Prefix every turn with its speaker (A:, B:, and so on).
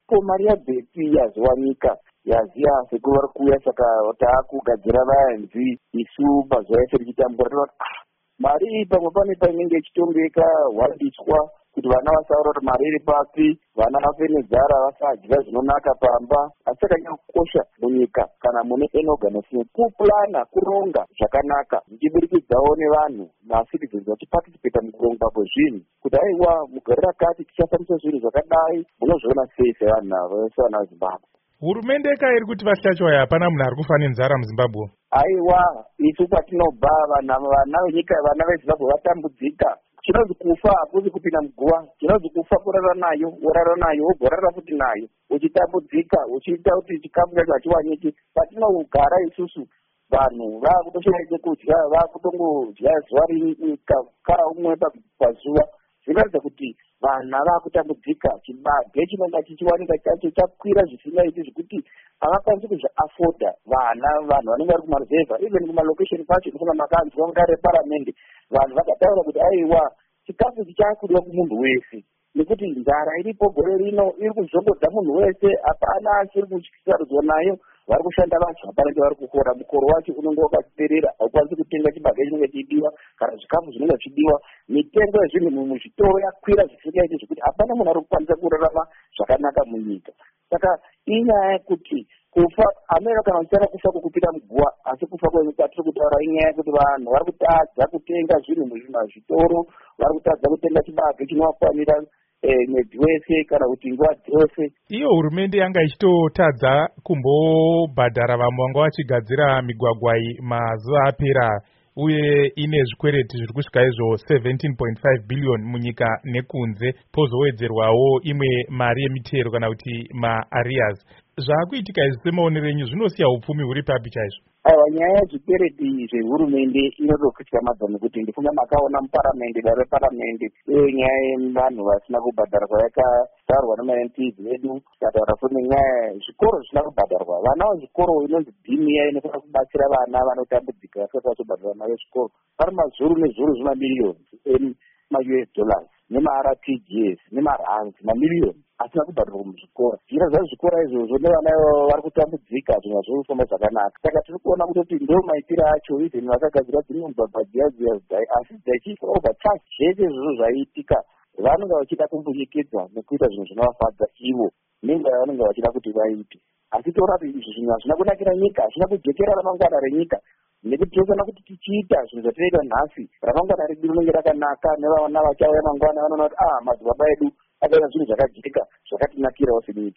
A: ko mari yabheti yazowanika yaziya sekuru vari kuuya, saka taakugadzira vayanzi isu mazuva ese tichitambura tinoti mari pamwe pane painenge ichitongeka wandiswa kuti vana vasaura kuti mari iri papi, vana vafe nenzara vasadya zvinonaka pamba. Asi akanyakukosha munyika kana mune enoganism kuplana, kuronga zvakanaka zvichiburikidzawo nevanhu macitizens vachiparticipata mukuronga kwezvinhu kuti aiwa mugore rakati tichafambisa zvinhu zvakadai. Munozviona sei sevanhu vese vana veZimbabwe?
B: Hurumende iri kuti vashachiwa hapana munhu ari kufa nenzara muZimbabwe.
A: Aiwa, isu kwatinobva vana venyika, vana veZimbabwe vatambudzika. Chinozi kufa hakuzi kupinda muguva, chinozi kufa kurara nayo, worara nayo, wogorara futi nayo, uchitambudzika, uchiita kuti chikafu chacho hachiwaniki. Patinogara isusu vanhu vaakutoshaidze kudya, vaakutongodya zuva rimwe umwe pazuva. Zvinoratidza kuti vana vaakutambudzika, chibage chinonga chichiwanika chacho chakwira zvisingaiti zvekuti havakwanisi kuzviafoda vanhu vanenge vari kumaruzevha, even kumalokesheni kwacho. Ndofuna makanzwa ngare paramende vanhu vakataura kuti aiwa chikafu chichakudiwa kumunhu wese, nekuti nzara iripo gore rino iri kuzongodza munhu wese. Hapana achiri kusarudzwa nayo, vari kushanda vacho hapanenge vari kukora. Mukoro wacho unenge wakaperera, haukwanisi kutenga chibage chinenge chidiwa kana zvikafu zvinenge zvichidiwa. Mitengo yezvinhu muzvitoro yakwira zvisingaiti zvekuti hapana munhu ari kukwanisa kurarama zvakanaka munyika. Saka inyaya yekuti kufa ameno kana uchara kufa kwokupinda muguva, asi kufa kwatiri kutaura inyaya yekuti vanhu vari kutadza kutenga zvinhu muzvitoro, vari kutadza kutenga chibage chinokwanira mwedzi wese kana kuti nguva dzose.
B: Iyo hurumende yanga ichitotadza kumbobhadhara vamwe vanga vachigadzira migwagwa iyi mazuva apera, uye ine zvikwereti zviri kusvika izvo 17.5 billion munyika nekunze, pozowedzerwawo imwe mari yemitero kana kuti maarias. Zvaakuitika izvi semaonero enyu zvinosiya upfumi huri papi chaizvo?
A: Aiwa, nyaya yezvikwereti zveHurumende inotokutyamadza nekuti ndifunga makaona muparamende, dare reparamende nyaya yevanhu vasina kubhadharwa yakazarwa nemaMPs vedu. Tikataura futi nenyaya yezvikoro zvisina kubhadharwa, vana vezvikoro inonzi dhimu iya inofana kubatsira vana vanotambudzika vasati vachibhadharwa mari yezvikoro pari mazuru nezuru zvimamiliyoni ema-US dollars nema-RTGS nemarands mamiliyoni asina kubhadharwa muzvikora. Zvira zvezvikora izvozvo nevana vari kutambudzika, zvimwe zviri kufamba zvakanaka. Saka tiri kuona kuti ndo maitiro acho, even vakagadzira dzimwe mbabva dziya asi dzichiobva chasi zvese izvozvo zvaiitika, vanenge vachida kumbunyikidza nekuita zvinhu zvinovafadza ivo nenguva yavanenge vachida kuti vaite. Asi toona kuti izvi zvinhu hazvina kunakira nyika, hazvina kujekera ramangwana renyika, nekuti tinofanira kuti tichiita zvinhu zvatinoita nhasi, ramangwana redu rinenge rakanaka, nevana vachauya mangwana vanoona kuti madzibaba edu akaita zvinhu zvakajeka zvakatinakirawo senyika.